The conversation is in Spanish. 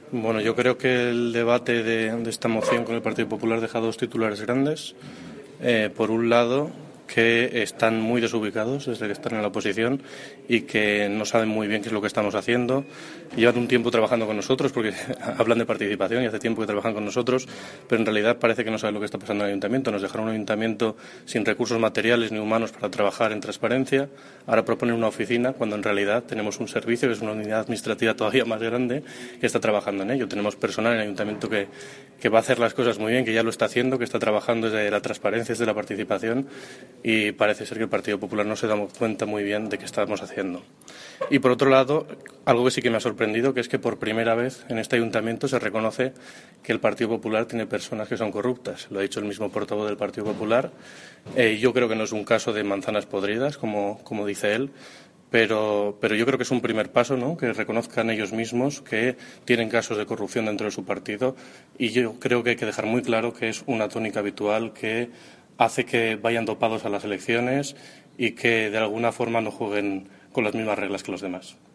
Bueno, yo creo que el debate de esta moción con el Partido Popular deja dos titulares grandes. Por un lado, que están muy desubicados desde que están en la oposición y que no saben muy bien qué es lo que estamos haciendo. Llevan un tiempo trabajando con nosotros porque hablan de participación y hace tiempo que trabajan con nosotros, pero en realidad parece que no saben lo que está pasando en el ayuntamiento. Nos dejaron un ayuntamiento sin recursos materiales ni humanos para trabajar en transparencia. Ahora proponen una oficina cuando en realidad tenemos un servicio que es una unidad administrativa todavía más grande que está trabajando en ello. Tenemos personal en el ayuntamiento que va a hacer las cosas muy bien, que ya lo está haciendo, que está trabajando desde la transparencia, desde la participación, y parece ser que el Partido Popular no se da cuenta muy bien de qué estamos haciendo. Y por otro lado, algo que sí que me ha sorprendido, que es que por primera vez en este ayuntamiento se reconoce que el Partido Popular tiene personas que son corruptas. Lo ha dicho el mismo portavoz del Partido Popular. Yo creo que no es un caso de manzanas podridas, como dice él, pero yo creo que es un primer paso, ¿no?, que reconozcan ellos mismos que tienen casos de corrupción dentro de su partido, y yo creo que hay que dejar muy claro que es una tónica habitual que hace que vayan dopados a las elecciones y que de alguna forma no jueguen con las mismas reglas que los demás.